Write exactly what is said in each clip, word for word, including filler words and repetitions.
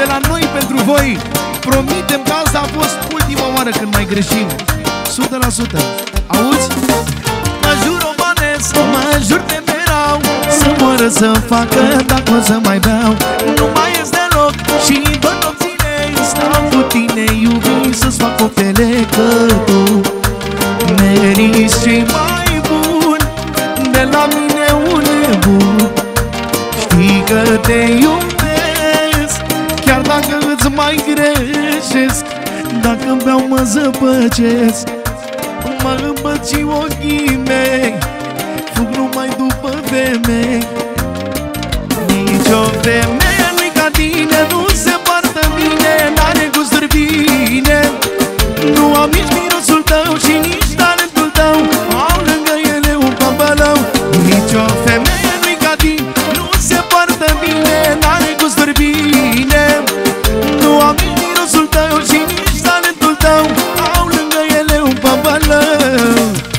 de la noi pentru voi. Promitem că asta a fost ultima oară când mai greșim. o sută la sută. Auzi? Mă jur o bănesc, mă jur de merau, să moară să facă dacă o să mai beau. Nu mai ies deloc și doar nopțile stau cu tine, iubi, să-ți fac o fele, că tu meriți cei mai buni de la mine, un nebun. Știi că te iubesc, chiar dacă îți mai greșesc. Dacă beau mă zăpăcesc, mă îmbăt și ochii mei fug numai după femei. Nici o femeie nu-i ca tine, nu se poartă bine, n-are gusturi bine. Nu am nici mirosul tău și nici talentul tău, au lângă ele un pămălău. Nici o femeie nu-i ca tine, nu se poartă bine, n-are gusturi bine. Nu am nici mirosul tău și nici talentul tău, au lângă ele un pămălău.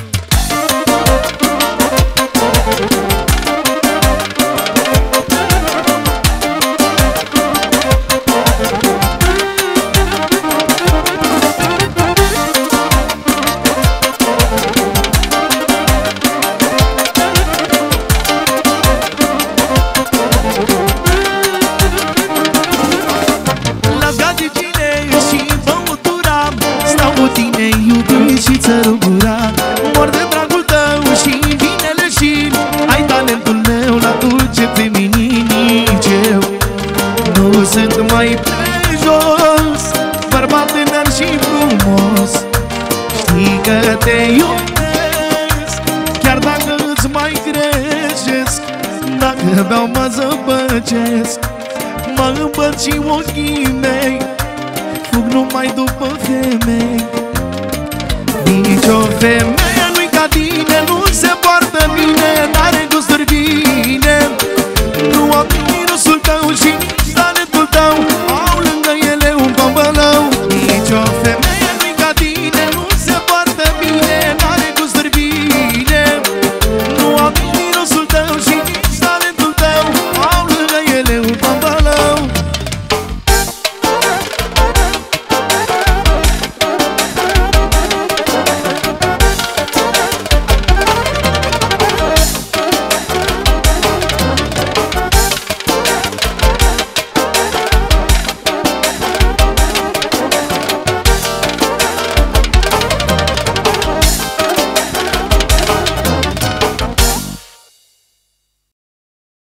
Și țărul gura, mor de dragul tău și binele și ai talentul meu la dulce feminin. Nici eu nu sunt mai prejos, bărbat tânăr și frumos. Știi că te iubesc, chiar dacă îți mai greșesc. Dacă beau mă zăpăcesc, mă îmbăt și ochii mei fug numai după femei. Nici o femeie nu-i ca tine, nu se